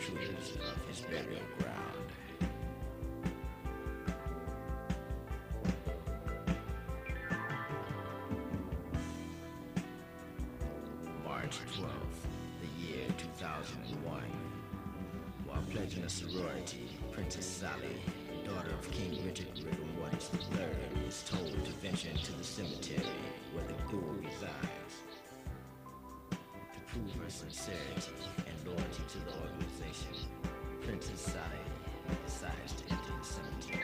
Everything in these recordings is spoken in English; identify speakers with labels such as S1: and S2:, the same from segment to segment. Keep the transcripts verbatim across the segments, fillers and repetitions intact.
S1: tutors of his burial ground. March twelfth, the year two thousand one. While pledging a sorority, Princess Sally, daughter of King Richard Rigormortis the third, is told to venture into the cemetery where the ghoul resides. To prove her sincerity and loyalty to the organization, Princess Sally decides to enter the cemetery.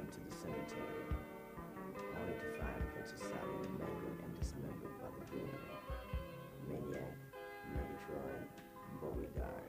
S1: into the cemetery, only to find Princess Sally mangled and dismembered by the brutal maniac Megatron Beauregard.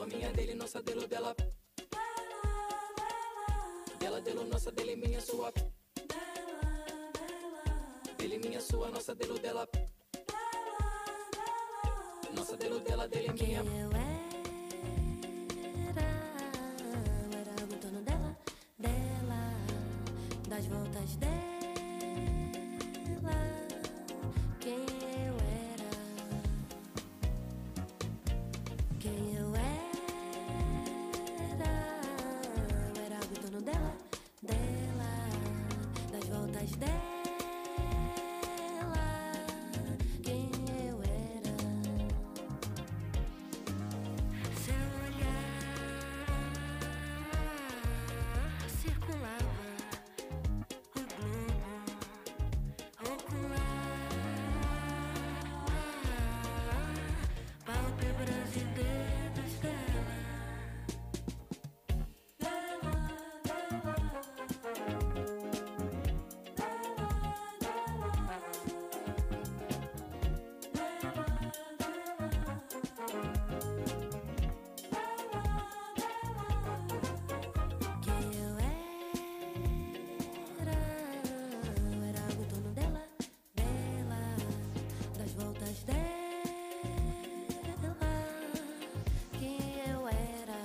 S2: minha, dele, nossa, dele, dela. Dela, dele, nossa, dele, minha, sua. Dele, minha, sua, nossa, dele, dela. Nossa, dele, dela, dele, minha.
S3: Eu era, eu era o dono dela, dela, das voltas dela. Quem eu era, quem eu era, eu era o dono dela, dela, das voltas dela. Quem eu era, seu olhar circulava o globo ocular, pálpebras e dedos dela. Quem eu era, eu era o dono dela, dela, das voltas dela. Quem eu era,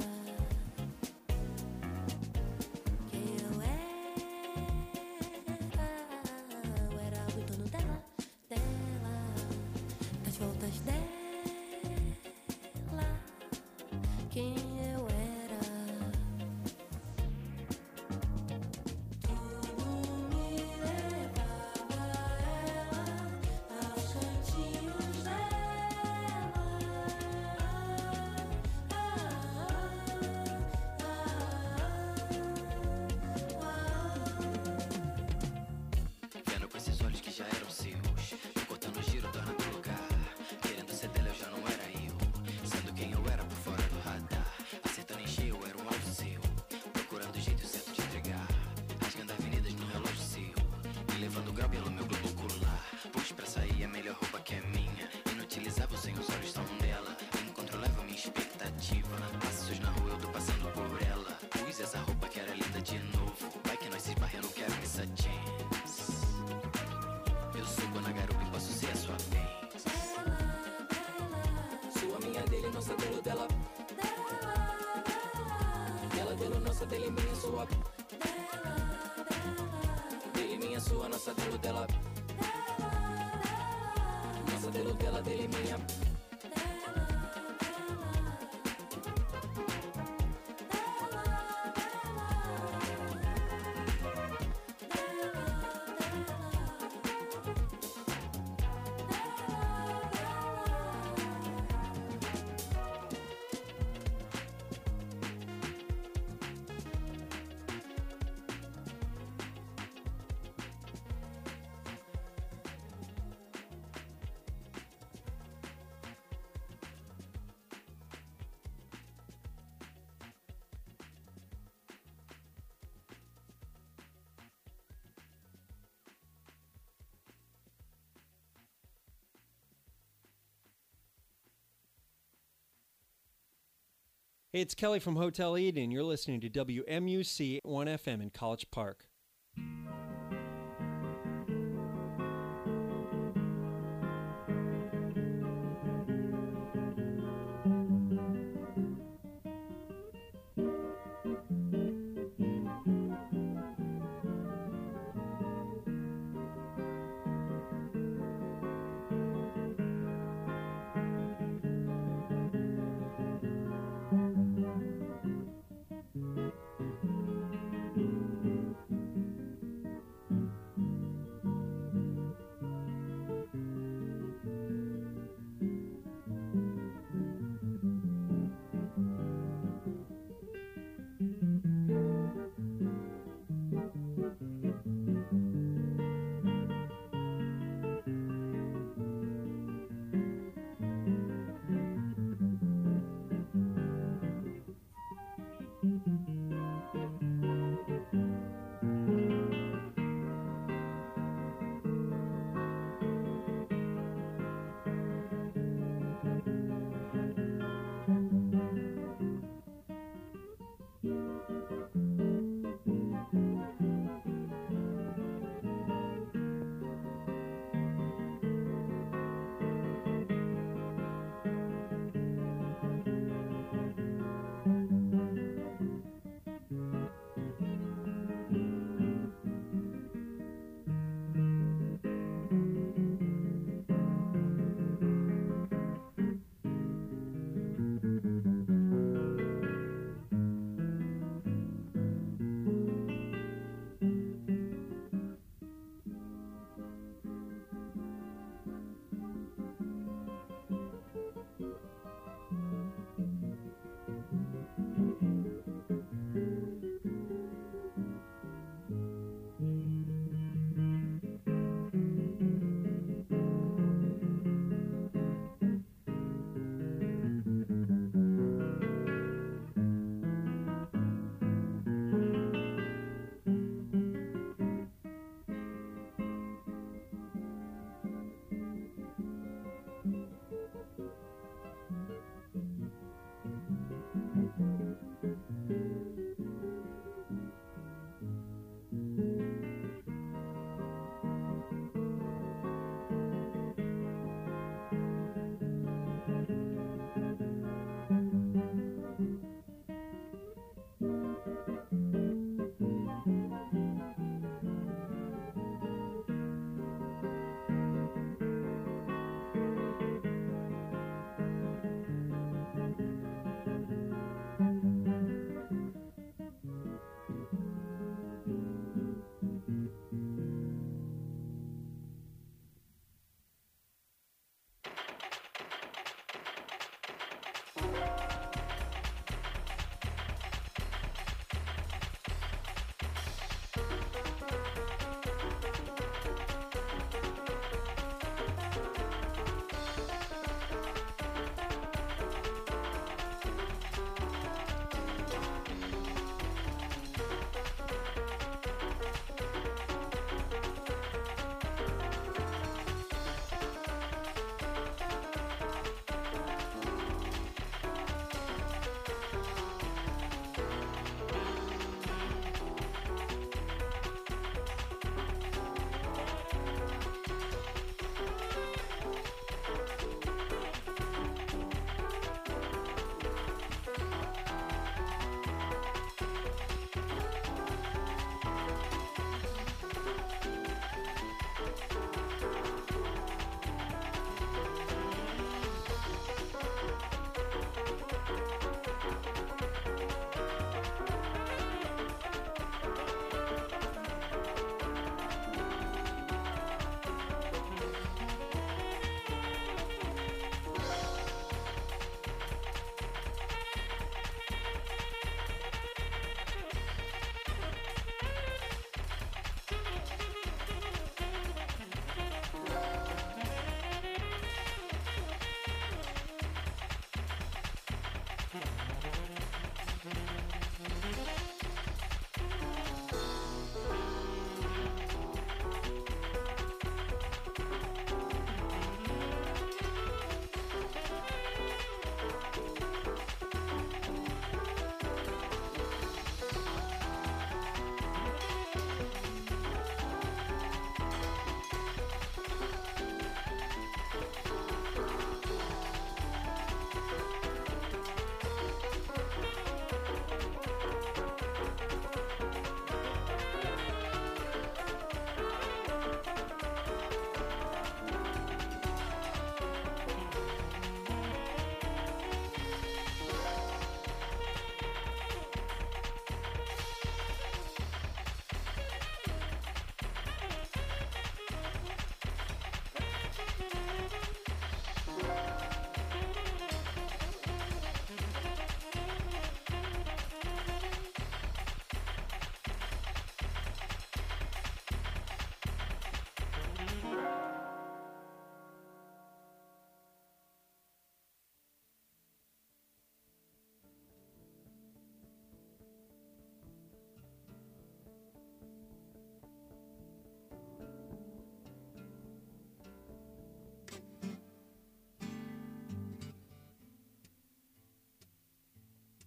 S3: quem eu era, eu era o dono dela, dela, das voltas dela. Quem eu era, tudo me levava a ela, aos cantinhos dela. Ah, ah, ah,
S4: Vendo com esses olhos que já eram seus, me cortando o giro, dona do lugar. Querendo ser dela, eu já não era eu. Sendo quem eu era por fora do radar. Acertando em cheio, eu era um alvo seu. Procurando jeito certo de entregar. Rasgando avenidas no relógio seu. Me levando grau pelo meu globo ocular. Pois pra sair a melhor roupa que é minha. Inutilizável sem os olhos tão dela. Incontrolável minha expectativa. Passos na rua, eu tô passando por ela. Pus essa roupa que era linda de novo. Vai que nós se esbarrem, eu não quero essa chance. Eu subo na garupa e posso ser a sua vez.
S2: Sua, minha, dele, nossa, dele, dela. Dela, dele, nossa, dele, minha, sua. Dele, minha, sua, nossa, dele, dela. Nossa, dele, dela, dele, minha.
S5: Hey, it's Kelly from Hotel Eden. You're listening to W M U C one F M in College Park.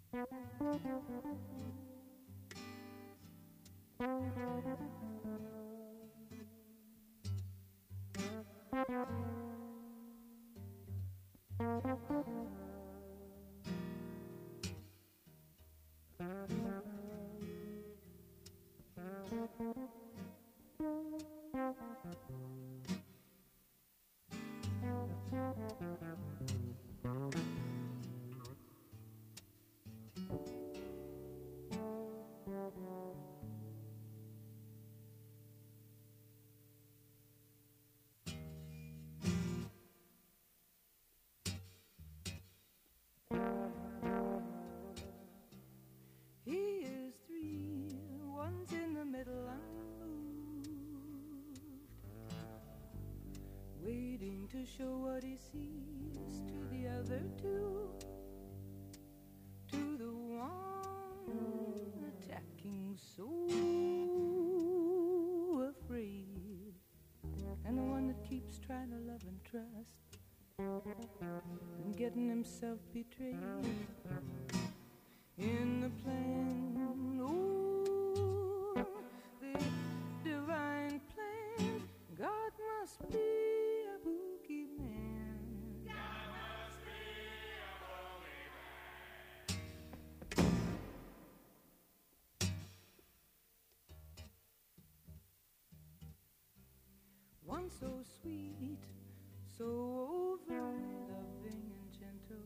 S6: He is three, one's in the middle unmoved, waiting to show what he sees to the other two, to the one attacking so afraid, and the one that keeps trying to love and trust and getting himself betrayed. In the plan, oh, the divine plan, God must be a boogeyman. God must be a boogeyman. One so sweet, so overly loving and gentle,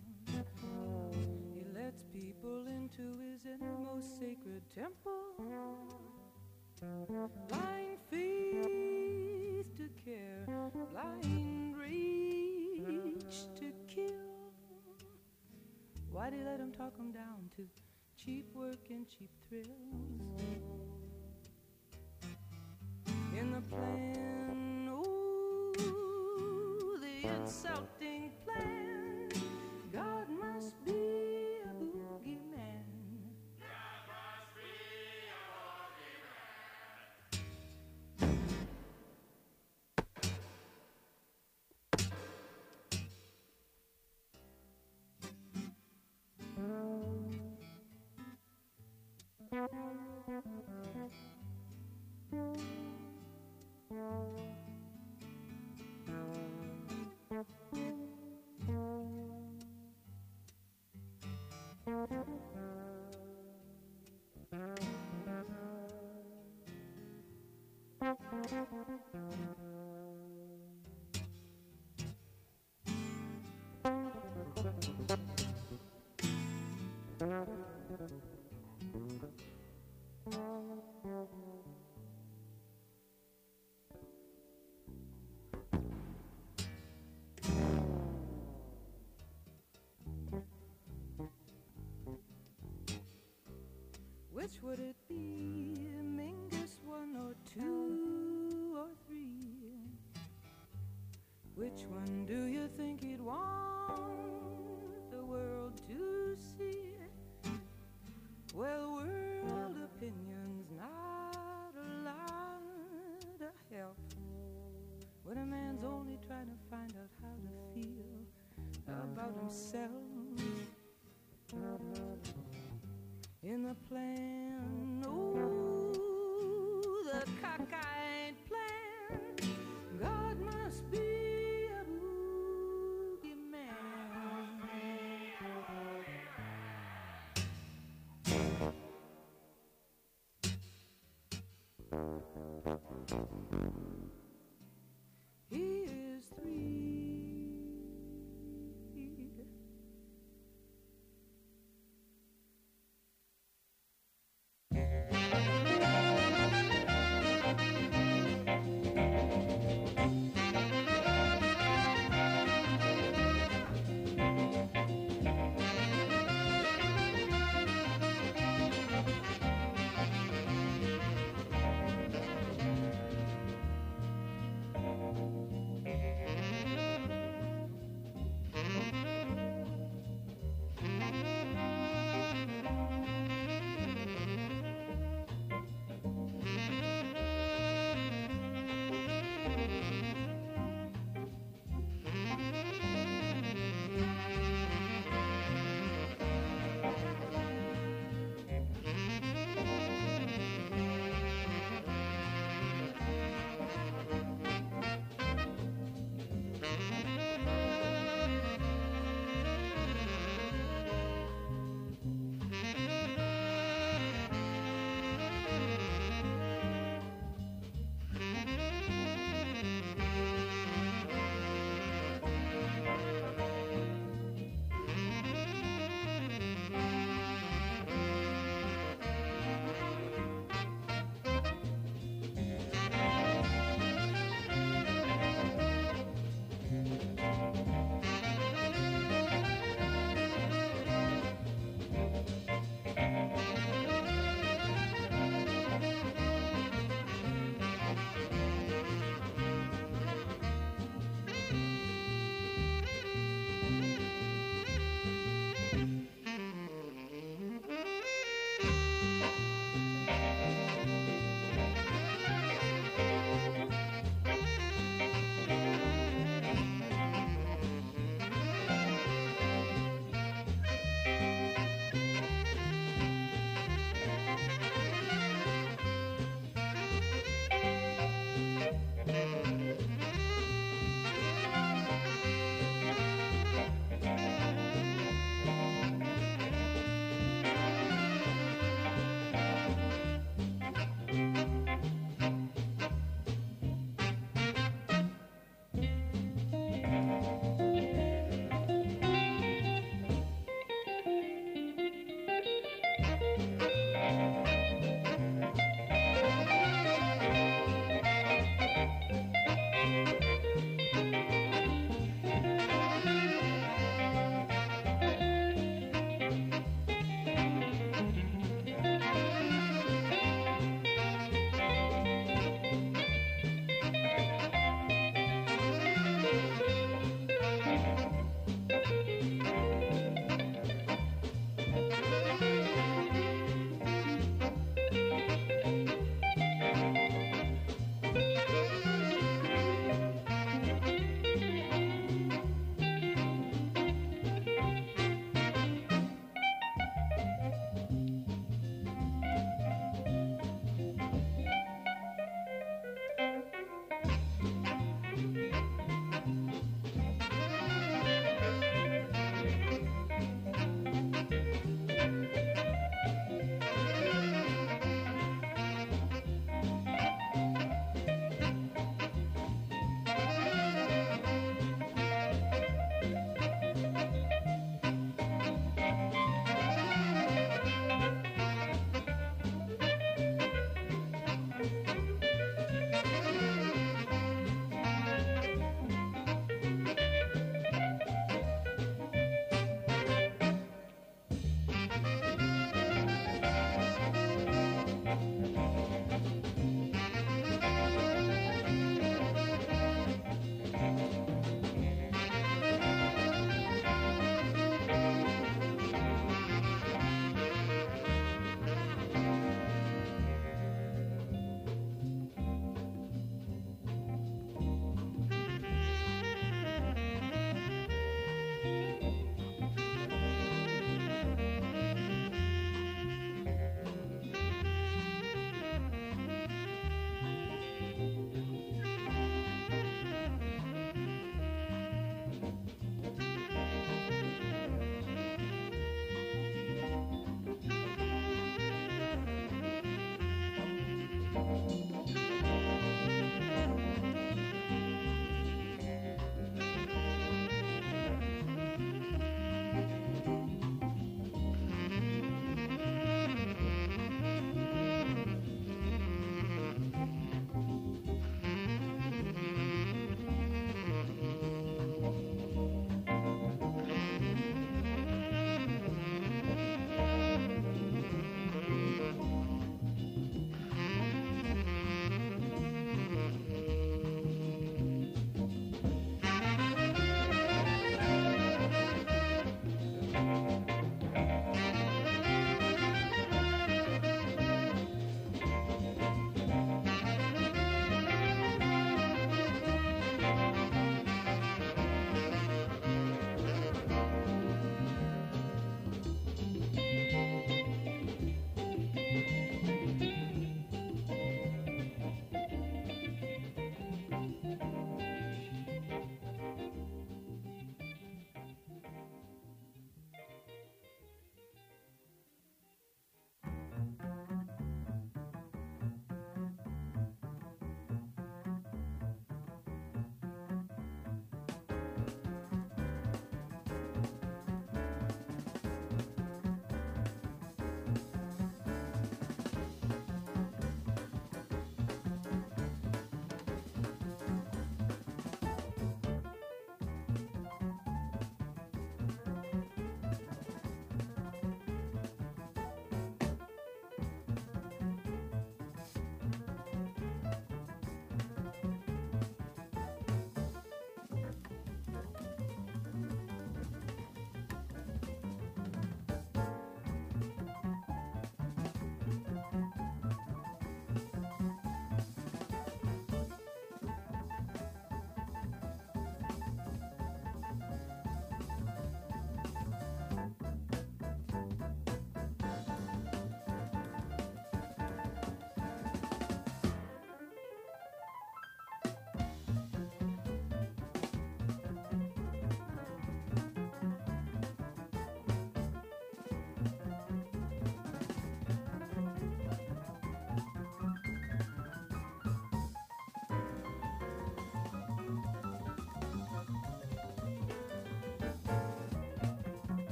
S6: he lets people into his innermost sacred temple. Blind faith to care, blind rage to kill. Why'd he let him talk him down to cheap work and cheap thrills? In the plan, oh, the insulting plan, God must be a boogeyman. God must be a Which would it be, Mingus one or two or three? Which one do you think he'd want the world to see? Well, world opinion's not a lot of help when a man's only trying to find out how to feel about himself. In the plan, oh, the cockeyed plan, God must be a boogeyman. He is three.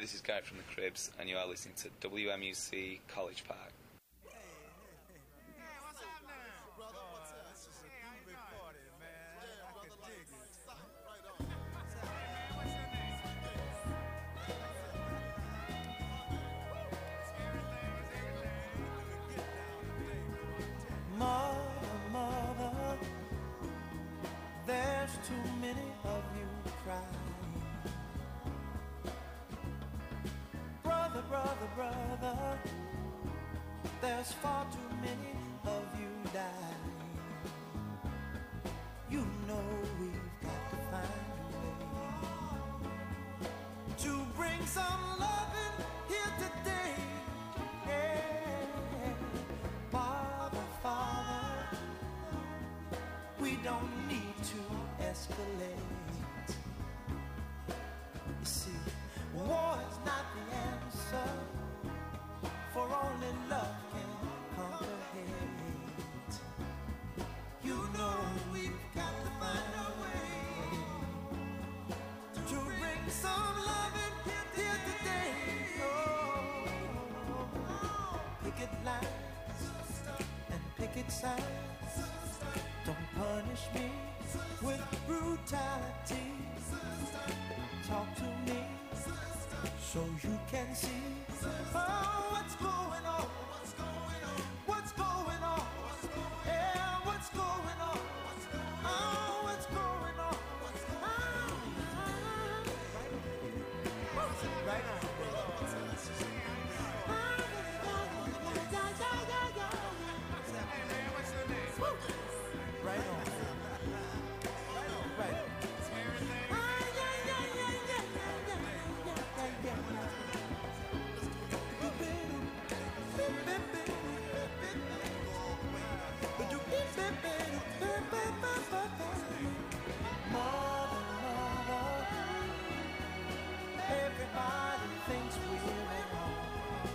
S7: this is Guy from the Cribs, and you are listening to W M U C College Park.
S8: Mother, mother, there's too many of you crying. Brother, brother, brother, there's far too many of you dying. You know we've got to find a way to bring some loving here today. Yeah. Father, Father, we don't need to escalate. You see, war is not the answer, for only love can conquer hate. You know we've got to find a way to bring some love in here today. Oh, picket lines and picket signs, don't punish me with brutality. Talk to me so you can see, oh, what's going on, what's going on, yeah, what's going on, oh, what's going on, oh, right on, right on, right on. Everybody thinks we're at home.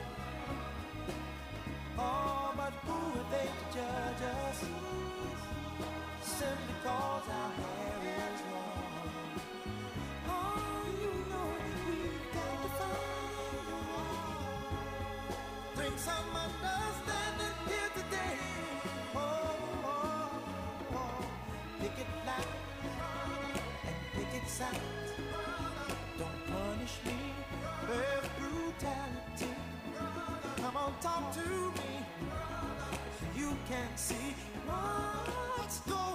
S8: Oh, but who are they to judge us? Simply cause our hair is long. Oh, you know we've got to find a way. Bring some understanding here today. Oh, oh, oh. Picket line and picket signs, don't punish me with brutality. Come on, talk to me so you can see what's going on.